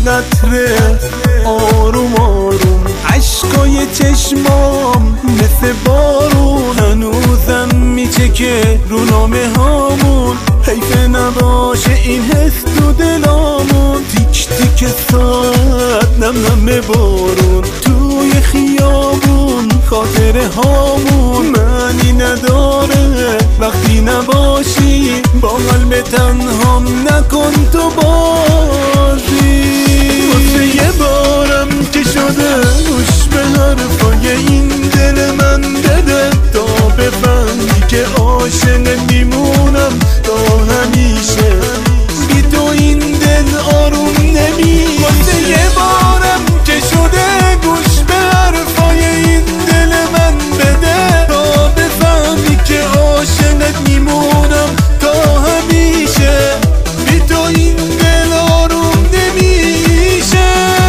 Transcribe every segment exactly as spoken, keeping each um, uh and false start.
قطره آروم آروم، عشقای چشمام مثل بارون، هنوزم میچکه رو نامه هامون، حیف نباشه این حس تو دلامون، تیک تیک ساعت نم نم بارون، توی خیابون خاطره هامون، معنی نداره وقتی نباشی، با قلب تنهام نکن تو بازی. واسه یه بارم که شده گوش به حرفای این دل من بده، تا بفهمی که عاشق میمونم تا همیشه، بی تو این دل آروم نمیشه. واسه یه بارم که شده گوش به حرفای این دل من بده، تا بفهمی که عاشقت میمونم تا همیشه، بی تو این دل آروم نمیشه.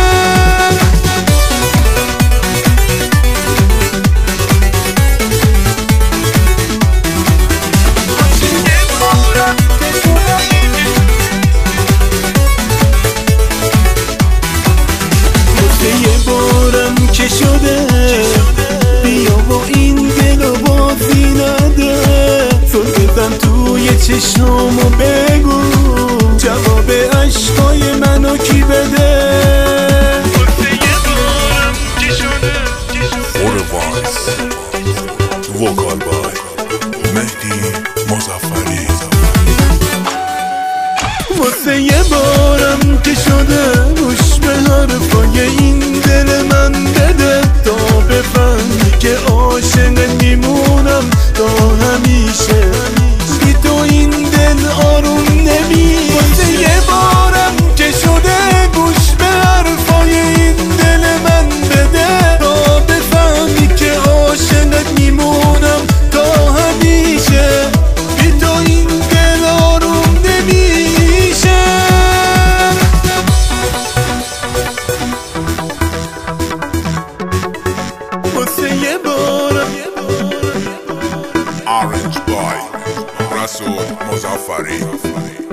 یه بارم که شده بیا با این دل و بازی نده، تو بزن توی چشمامو بگو جواب عشقای منو کی بده. یه بارم که شده اوروایس وکال بای مهدی مظفری. واسه یه بارم که شده گوش به حرفای این دل من بده، تا بفهمی که عاشقت میمونم تا همیشه، بی تو این دل آروم نمیشه. واسه یه بارم که شده گوش به حرفای این دل من بده، تا بفهمی که عاشقت میمونم تا همیشه، بی تو این دل آروم نمیشه. واسه یه بارم Orange Boy رسول مظفری.